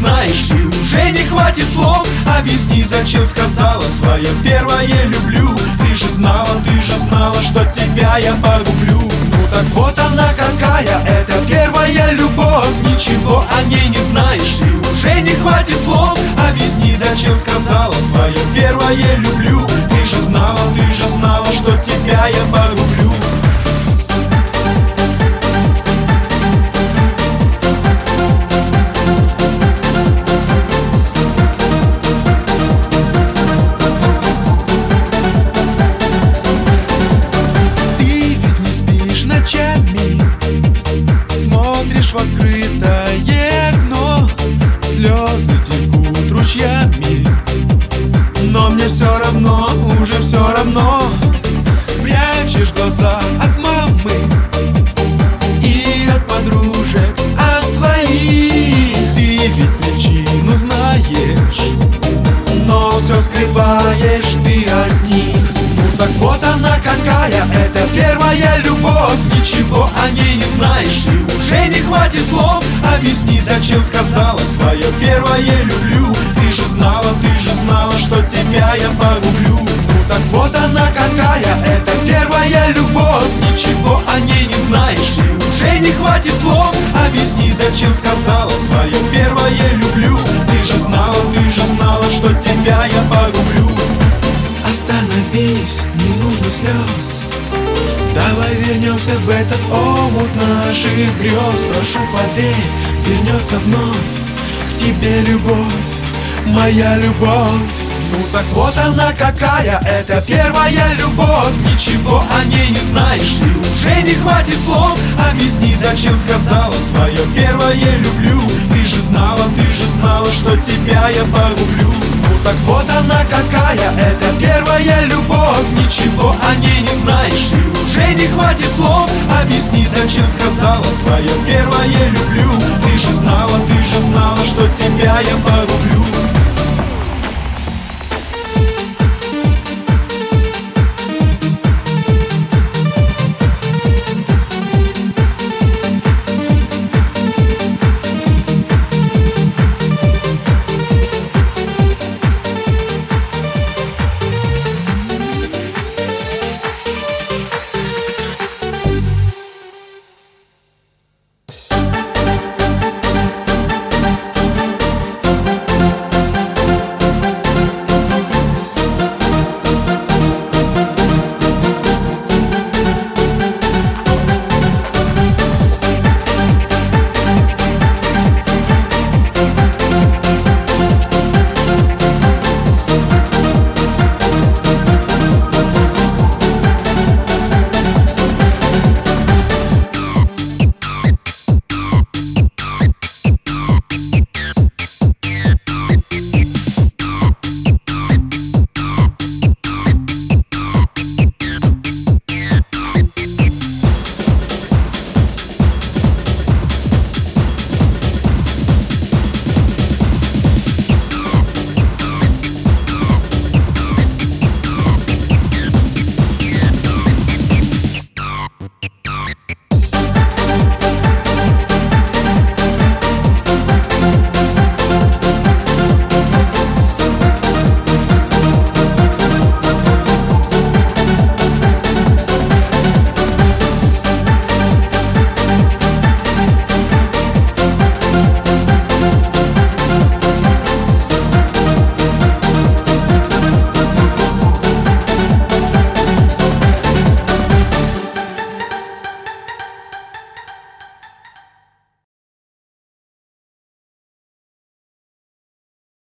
знаешь, и уже не хватит слов объяснить, зачем сказала свое первое люблю. Ты же знала, что тебя я погублю. Ну так вот она какая, это первая любовь. Ничего о ней не знаешь, и уже не хватит слов объяснить, зачем сказала свое первое люблю. Ты же знала, что тебя я погублю. Смотришь в открытое окно, слезы текут ручьями, но мне все равно, уже все равно. Прячешь глаза от мамы и от подружек, от своих. Ты ведь причину знаешь, но все скрываешь ты от них. Ну так вот она какая, это первая любовь. Ничего о ней не знаешь, и уже не хватит слов объяснить, зачем сказала свое первое люблю. Ты же знала, что тебя я погублю. Ну так вот она какая, это первая любовь. Ничего о ней не знаешь, и уже не хватит слов объяснить, зачем сказала свое первое люблю. Ты же знала, что тебя я погублю. Остановись, не нужно слез. Давай вернемся в этот омут наших грез. Прошу, поверь, вернется вновь к тебе любовь, моя любовь. Ну так вот она какая, это первая любовь. Ничего о ней не знаешь, и уже не хватит слов объяснить, зачем сказала свое первое люблю. Ты же знала, что тебя я погублю. Ну так вот она какая, это первая любовь. Ничего о ней не знаешь, и уже не хватит слов объяснить, зачем сказала свое первое люблю. Ты же знала, что тебя я погублю.